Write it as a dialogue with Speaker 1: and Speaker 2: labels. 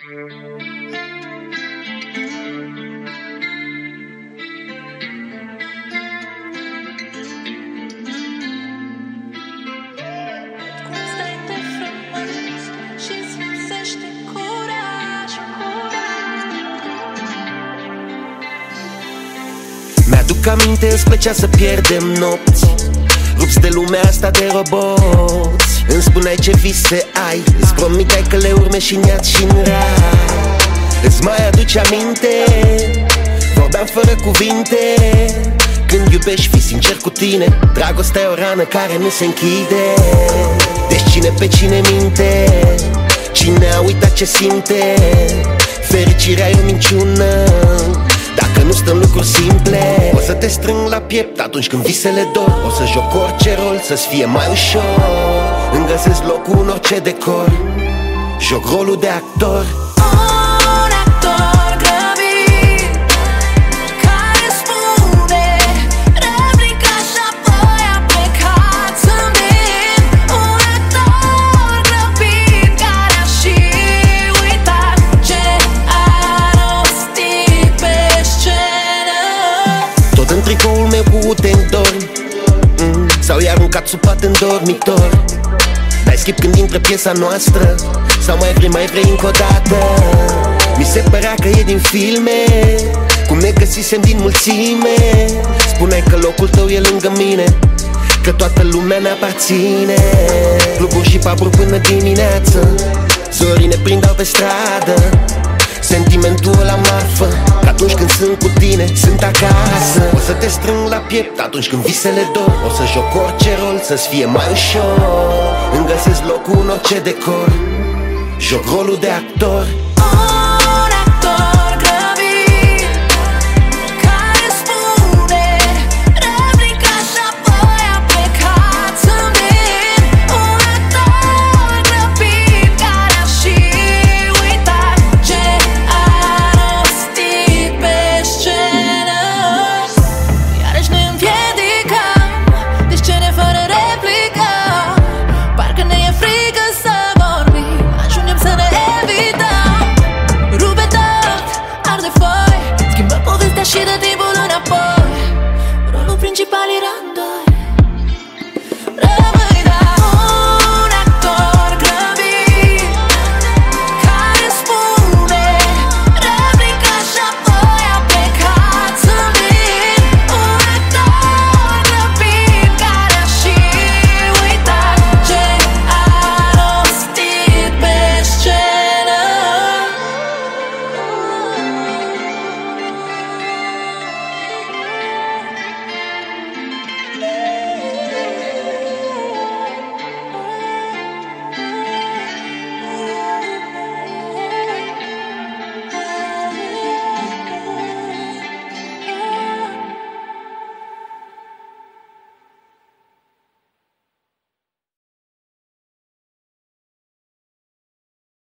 Speaker 1: Mi-aduc aminte, îți plăcea să pierdem nopți, rupți de lumea asta de roboți. Îmi spuneai ce vise ai, îți promiteai că le urmezi și în iad și în rai. Îți mai aduci aminte? Vorbeam fără cuvinte. Când iubești, fii sincer cu tine. Dragostea e o rană care nu se închide. Deci cine pe cine minte? Cine a uitat ce simte? Fericirea e o minciună dacă nu stăm lucruri simple. O să te strâng la piept atunci când visele dor. O să joc orice rol să-ți fie mai ușor. Îmi găsesc locul în orice decor. Joc rolul de actor. În tricoul meu cu utendori, sau i-a aruncat supat în dormitor. Dai skip când intră piesa noastră, sau mai vrei încă o dată. Mi se părea că e din filme, cum ne găsisem din mulțime. Spuneai că locul tău e lângă mine, că toată lumea ne aparține. Cluburi și pub-uri până dimineață, zorii ne prindeau pe stradă. Sentimentul ăla marfă, că atunci când sunt cu tine, sunt acasă. O să te strâng la piept atunci când visele dor. O să joc orice rol să-ți fie mai ușor. Îmi găsesc locul în orice decor. Joc rolul de actor.